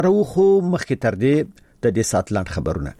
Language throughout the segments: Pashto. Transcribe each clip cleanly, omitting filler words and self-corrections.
راوخو مخکې تر دې د دې سات لاند خبرونه.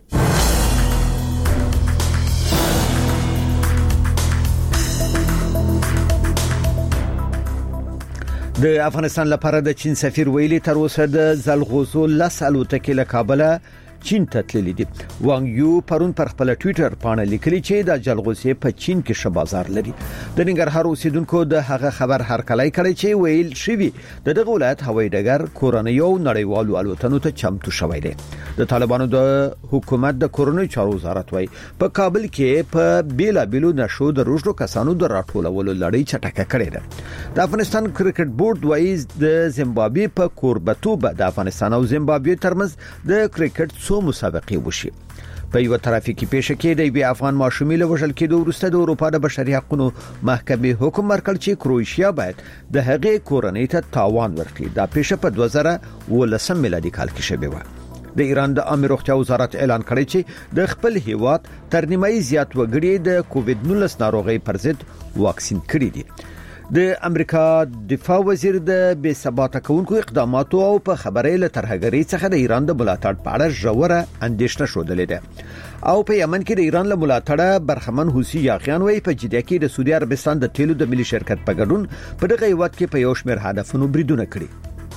د افغانستان لپاره د چین سفیر ویلي تر اوسه د زلغوزو لس الوتکې له کابل چین ته تللي دي. وانګ یو پرون پر خپل ټوئیټر باندې لیکلي چې د جلغوزي په چین کې ښه بازار لري. د ننګرهار اوسیدونکو د هغه خبر هرکلی کړی چې ویل شوی د دغه ولایت هوایي ډګر کورنۍ او نړیوالو الوتنو ته چمتو شوی دی. د طالبانو د حکومت د کورنۍ چارو وزارت وايي په کابل کې په بیلا بیلو نشو د روزلو کسانو د راټولولو لړۍ چټکه کړې ده. د افغانستان کرکټ بورډ وايي د زیمبابوې په کوربتوب د افغانستان او زیمبابوې ترمنځ د کرکټ مسابقه وشي. په یو ترافیکي پیښه کې د یو افغان ماشومې له وژل کېدو وروسته د اروپا د بشري حقوقو محکمې حکم ورکړ چې کروشیا باید د هغې کورنۍ ته تاوان ورکړي. دا پیښه په 2019 میلادي کال کې شوې و. د ایران د عامه روغتیا وزارت اعلان کړی چې د خپل هیواد تر نیمایي زیات وګړي د کووډ-19 ناروغي پر ضد واکسین کړي دي. د امریکا دفاع وزیر د بے ثباته کونکو اقداماتو او په خبرې له ترهګرۍ څخه د ایران د ملاتړ په اړه ژوره اندېښنه شودلې ده. او په یمن کې د ایران له ملاتړه برخمن حوثي یاغیان وایي په جدي کې د سعودي عربستان د تیلو د ملي شرکت په ګډون په دغه هیواد کې په یو شمېر هدفونو بریدونه کړي.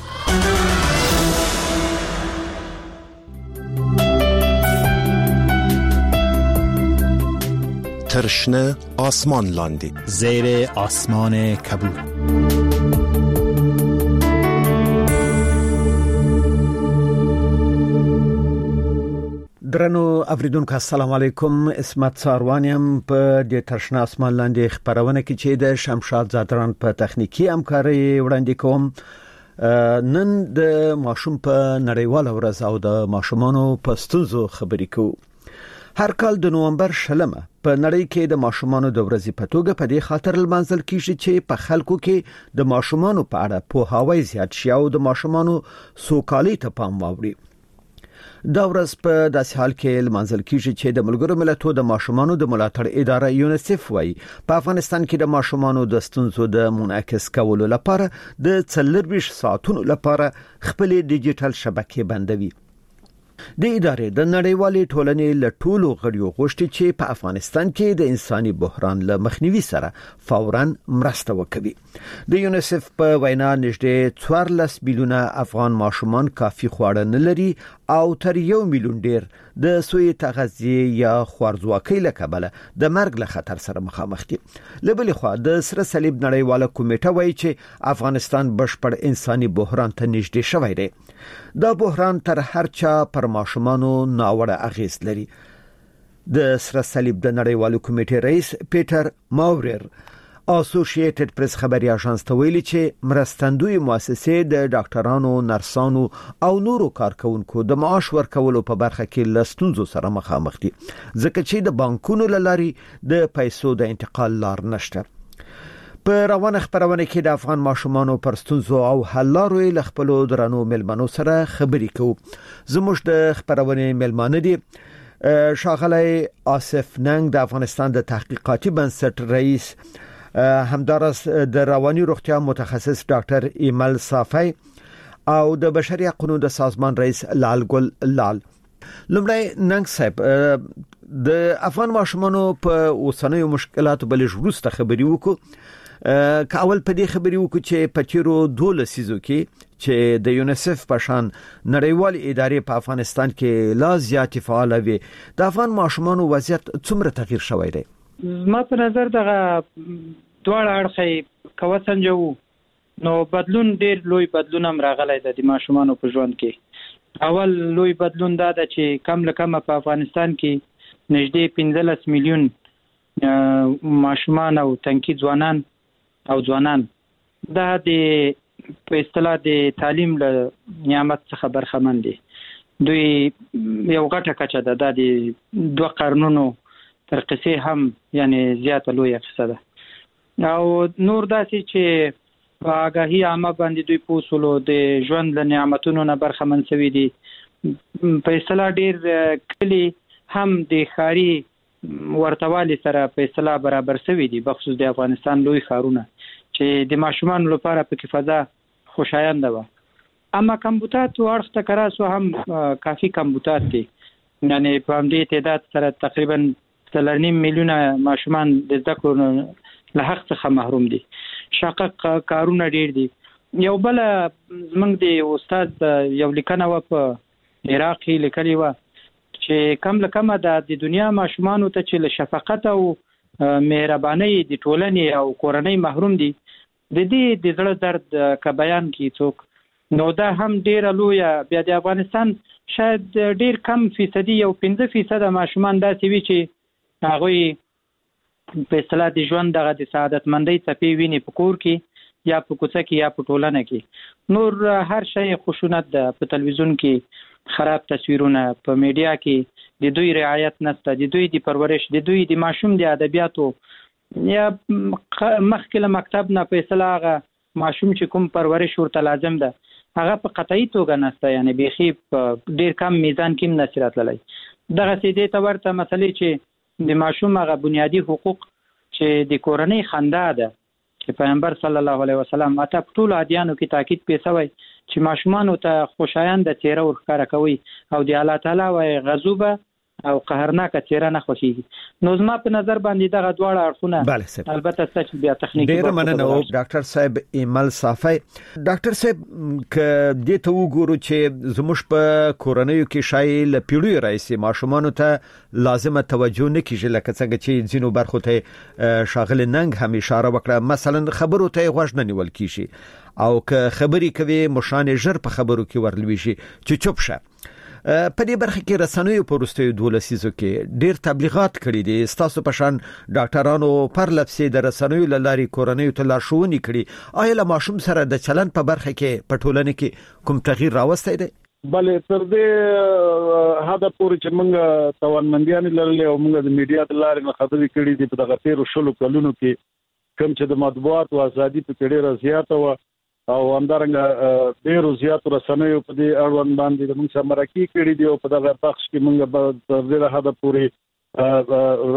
ترشنه آسمان لاندی زیر آسمان کبود. درنو اوریدونکو السلام علیکم. اسمت ساروانیم په د ترشنه آسمان لاندې خبرونه کې چې د شمشاد زادران په تخنیکی همکاري وړاندې کوم. نن د ماشوم په نړیواله ورځ او د ماشومانو په ستونزو خبرې کوو. هر کال د نومبر شلمه په نړۍ کې د ماشومانو د ورځې په توګه په دې خاطر لمانځل کیږي چې په خلکو کې د ماشومانو په اړه پوهاوی زیات شي او د ماشومانو سوکالۍ ته پام واوړي. دا ورځ په داسې حال کې لمانځل کیږي چې د ملګرو ملتونو د ماشومانو د ملاتړ اداره یونیسف وايي په افغانستان کې د ماشومانو د ستونزو د منعکس کولو لپاره د 24 ساعتونو لپاره خپل ډیجیټل شبکې بندوي. د ادارې د نړیوالې ټولنې له ټولو غړیو غوښتي چې په افغانستان کې د انساني بحران له مخنیوي سره فوراً مرسته وکړي. د یونیسف په وینا نږدې 14 میلیونه افغان ماشومان کافي خواړه نه لري او تر 1 میلیون ډیر د سوی تغذیه یا خوارځواکۍ له کبله د مرګ له خطر سره مخامخ دي. له بلې خوا د سره صلیب نړیواله کمیټه وایي چې افغانستان بشپړ انساني بحران ته نږدې شوی دی. دا بحران تر هر چا پر ماشومانو ناوړه اغیز لري. د سره صلیب د نړیوالو کمیټې رئیس پیټر ماورر اسوسییټډ پریس خبري اژانس ته ویلي چې مرستندوی مؤسسې د ډاکټرانو، نرسانو او نورو کارکونکو د معاش ورکولو په برخه کې لستونزو سره مخامخ دي ځکه چې د بانکونو لاري د پیسو د انتقال لار نشته. په روانه خبرونه کې د افغان ماشومانو پر ستونزو او حل لارو له خپل درنو ملمنو سره خبرې کوو. زموږ د خبرونه ملمانه دي شاغلی آصف ننګ د افغانستان د تحقیقاتي بنسټ رئیس، همدارس د رواني روغتیا متخصص ډاکټر ایمل صافی او د بشري حقوقو د سازمان رئیس لال ګل لال. لمړی ننګ صاحب د افغان ماشومانو په اوسنیو مشکلاتو بلې وروسته خبرې وکړو. کاول په دې خبرې وکړو چې په تیرو 12 سیزو کې چې د یونیسف په شان نړیوال ادارې په افغانستان کې لا زیات فعال وي د افغان ماشومانو وضعیت څومره تغییر شوی دی؟ ما په نظر دغه دواړه اړخې کوسنجو نو بدلون ډیر لوی بدلون هم راغلی دی د ماشومانو په ژوند کې. اول لوی بدلون دا ده چې کم له کمه په افغانستان کې نږدې 15 میلیون ماشومان او تنکي ځوانان دا د په اصطلاح د تعلیم له نعمت څخه برخمن دي. دوی یو غټه کچه ده د 2 قرنونو تر قصې هم یعنی زیاته لویه قصه ده. او نور داسې چې په آګاهي عامه باندې دوی په اصولو د ژوند له نعمتونو نه برخمن شوي دي. په اصطلاح ډیر کلی هم د ښاري ورتوالي سره په اصطلاح برابر شوي دي، بخصوص د افغانستان لوی ښارونه چې د ماشومانو لپاره پکې فضا خوشایند وه. اما کمبوتات ورخ تکراسو هم کافي کمبوتات دي، یعنی په دې تعداد سره تقریبا 3.5 میلیونه ماشومان د زده کړو له حق څخه محروم دي. شاقق کارونه ډیر دي. یو بل زمنګ دی استاد یو لیکنه و په عراق کې لیکلی و چې کم لکمه د دنیا ماشومان ته چې له شفقت او مهرباني د ټولنې او کورنۍ محروم دي، د دې د زړه درد کا بیان کی څوک نو دا هم ډیر لوی. بیا د افغانستان شاید ډیر کم فیصدي یو 5% ماشومان داسې وي چې هغه په اصطلاح د ژوند دغه د سعادت مندۍ څپې ویني په کور کې یا په کوڅه کې یا په ټولنه کې. نور هر شی خشونت ده، په تلویزیون کې خراب تصویرونه، په میډیا کې د دوی رعایت نشته، د دوی د پرورش، د دوی د ماشوم د ادبیاتو یا مخکې له مکتب نه په اصطلاح ماشوم چې کوم پرورش ورته لازم ده هغه په قطعي توګه نشته، یعنی بیخي ډیر کم میزان کې نصرت للی. دغه سیدې ته ورته مسلې چې د ماشوم هغه بنیادی حقوق چې د کورنۍ خندا ده چې پیغمبر صلی الله علیه وسلم اته ټول ادیانو کې تاکید پیښوي چې ماشومان ته خوشایند څیره ورخاره کوي او د الله تعالی وای غضوبه او قهرناکه څیره نه خوښیږي. نو زما په نظر باندې دغه دواړه اړخونه البته ستاسو بیا تخنیکی ډیر مننه ډاکټر صاحب ایمل صافی. ډاکټر صاحب ک دې ته وګورو چې زموږ په کورنیو کې شایل پیړیو راځي ماشومان ته لازمه توجه نه کیږي، لکه څنګه چې ځینو برخو ته شاغل ننګ هم اشاره وکړه، مثلا خبرو ته غوږ نه نیول کیږي او که خبري کوي مشان ژر په خبرو کې ورلويږي چې چوپ شه. په دې برخه کې رسنیو په وروستیو 12 لسیزو کې ډیر تبلیغات کړي دي، تاسو په شان ډاکټرانو پر لپسې د رسنیو لاري کورنیو ته لارښوونې کړي، آیا له ماشوم سره د چلن په برخه کې په ټولنه کې کوم تغییر راوستی دی؟ بلې تر دې هدا پورې چې موږ توانمندیان لرلې او موږ د میډیا د لارې نه خبرې کړې دي په دغه 13 کلونو کې کوم چې د مطبوعات او ازادي په ډېره زیاته و او همدارنګه ډېرو زیاتو رسنیو په دې اړوند باندې د موږ سره مرکې کړې دي او په دغه بخش کې موږ به ډېر هدا پورې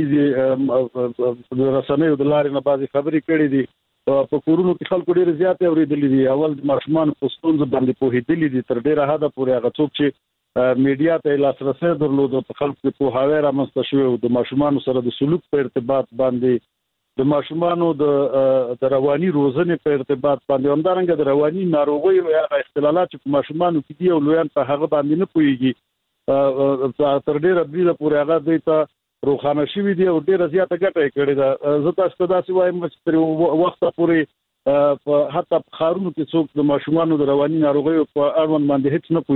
رسنیو د لارې نه بعضې خبرې کړې دي. په کورونو کې خلکو ډېر زیات اورېدلې دي، اول د ماشومان په ستونزو باندې پوهېدلې دي، تر ډېره حده پورې هغه څوک چې میډیا ته لاسرسی درلود په خلکو کې پوهاوی رامنځته شوی او د ماشومان سره د سلوک په ارتباط باندې، د ماشومان د رواني روزنې په ارتباط باندې، همدارنګه د رواني ناروغیو یا اختلالات چې په ماشومان کې دي او لویان په هغه باندې نه پوهیږي، تر ډېره بریده پورې هغه دوی ته روښانه شوي دي او ډېره زیاته ګټه یې کړې ده. زه تاسو ته داسې وایم چې تر وخته پورې حتی په ښارونو کې څوک د ماشومانو د رواني ناروغیو په اړوند باندې هیڅ نه